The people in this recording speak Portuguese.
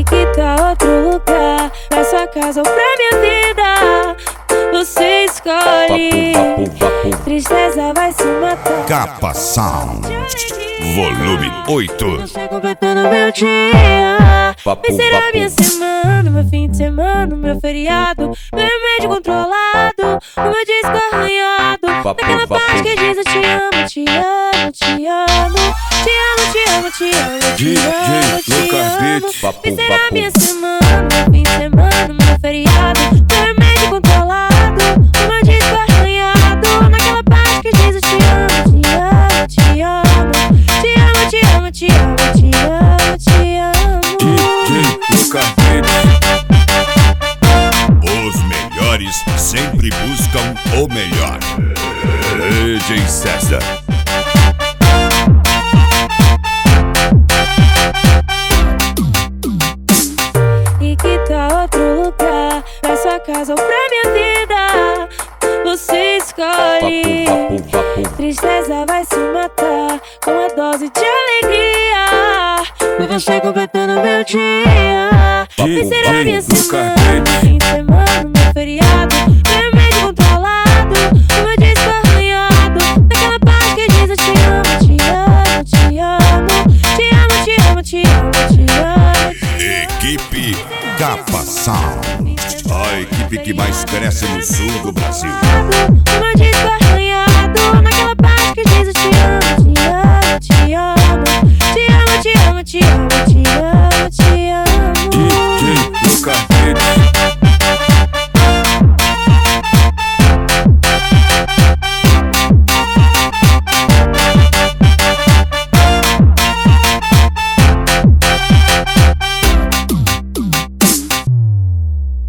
que tal outro lugar? Pra sua casa ou pra minha vida? Você escolhe. Tristeza vai se matar. Capa Sound, volume 8. Você completando meu dia. Vai ser a minha semana, meu fim de semana, meu feriado, meu remédio controlado, o meu disco arranhado. Naquela parte que diz eu te amo, te amo, te amo, te amo, te amo, te amo, te amo, te amo. Vai ser a minha semana, meu fim de semana, meu feriado, meu remédio controlado, o meu disco arranhado. Naquela parte que diz eu te amo, te amo, te amo, te amo, te amo, te amo, te amo, te amo. Os melhores sempre buscam o melhor. DJ César. E que tal outro lugar? Pra sua casa ou pra minha vida? Você escolhe. Tristeza vai se matar com a dose de alegria. E você completando meu dia. Vai ser a minha semana, meu fim de semana, meu feriado, meu remédio controlado, o meu disco arranhado. Naquela parte que diz eu te amo, te amo, te amo, te amo, te amo, te amo, te amo, te amo. Equipe Capa Sound, a equipe que mais cresce no sul do Brasil. O meu disco arranhado, naquela parte que diz eu te amo.